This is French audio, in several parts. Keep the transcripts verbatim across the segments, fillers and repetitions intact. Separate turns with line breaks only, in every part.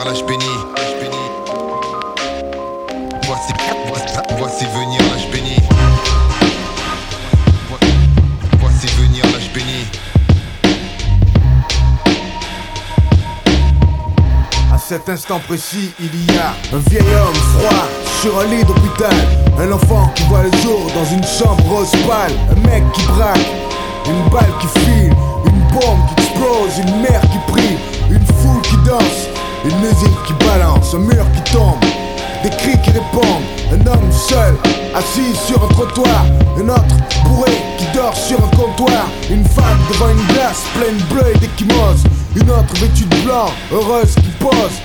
venir l'âge béni. Voici, voici, voici venir l'âge béni. Voici venir l'âge béni.
À cet instant précis, il y a un vieil homme froid sur un lit d'hôpital. Un enfant qui voit le jour dans une chambre rose pâle. Un mec qui braque, une balle qui file, une bombe qui explose, une mère qui prie, une foule qui danse, une musique qui balance, un mur qui tombe, des cris qui répondent. Un homme seul, assis sur un trottoir. Un autre bourré qui dort sur un comptoir. Une femme devant une glace pleine bleu et d'échymose. Une autre vêtue de blanc, heureuse qui pose.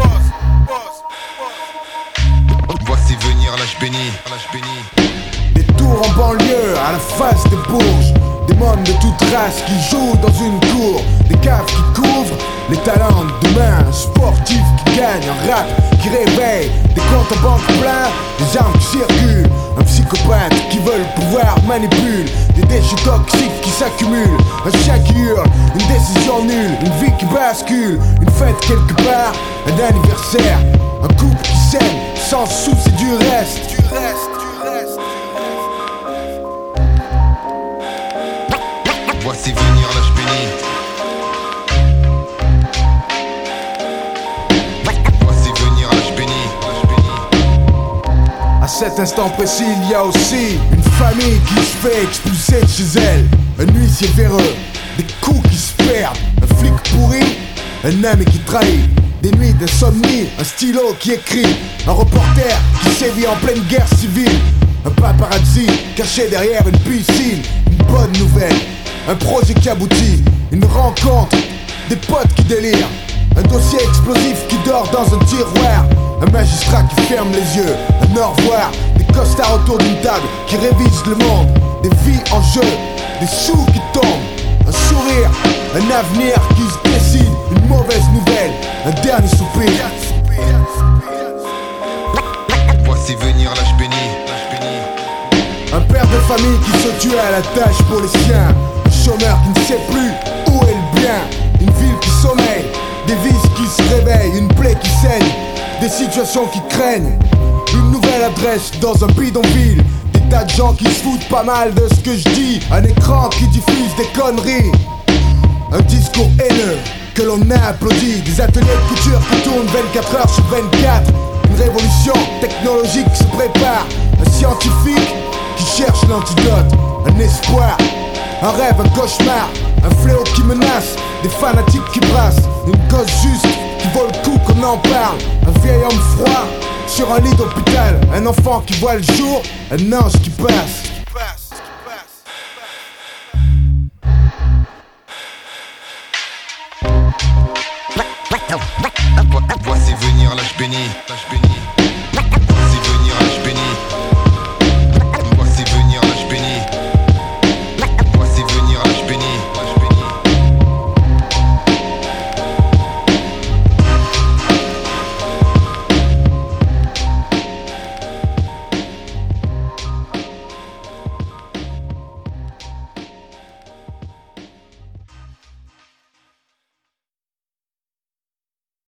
Voici venir l'âge béni. L'âge béni.
Des tours en banlieue, à la face des Bourges. Des mômes de toute race qui jouent dans une cour. Des caves qui couvrent les talents de demain. Un sportif qui gagne, un rap qui réveille. Des comptes en banque pleins, des armes qui circulent. Un psychopathe qui veut le pouvoir manipule. Des déchets toxiques qui s'accumulent. Un chien qui hurle, une décision nulle. Une vie qui bascule, une fête quelque part. Un anniversaire, un couple qui s'aime sans souci du reste. Du reste, du reste.
Voici venir l'âge béni. Voici venir l'âge béni.
À cet instant précis, il y a aussi une famille qui se fait expulser de chez elle. Un huissier véreux, des coups qui se perdent. Un flic pourri, un ami qui trahit. Des nuits d'insomnie, un stylo qui écrit. Un reporter qui sévit en pleine guerre civile. Un paparazzi caché derrière une piscine. Une bonne nouvelle, un projet qui aboutit. Une rencontre, des potes qui délirent. Un dossier explosif qui dort dans un tiroir. Un magistrat qui ferme les yeux. Un au revoir, des costards autour d'une table qui révisent le monde. Des vies en jeu, des sous qui tombent. Un sourire, un avenir qui se décide. Une mauvaise nouvelle, un dernier soupir.
Voici venir l'âge béni.
Un père de famille qui se tue à la tâche pour les siens. Un chômeur qui ne sait plus où est le bien. Une ville qui sommeille, des vices qui se réveillent. Une plaie qui saigne, des situations qui craignent. Une nouvelle adresse dans un bidonville. Des tas de gens qui se foutent pas mal de ce que je dis. Un écran qui diffuse des conneries. Un discours haineux que l'on a applaudi. Des ateliers de couture qui tournent vingt-quatre heures sur vingt-quatre. Une révolution technologique qui se prépare. Un scientifique qui cherche l'antidote. Un espoir, un rêve, un cauchemar. Un fléau qui menace, des fanatiques qui brassent. Une cause juste qui vaut le coup qu'on en parle. Un vieil homme froid sur un lit d'hôpital. Un enfant qui voit le jour, un ange qui passe.
Voici venir l'âge béni. L'âge béni.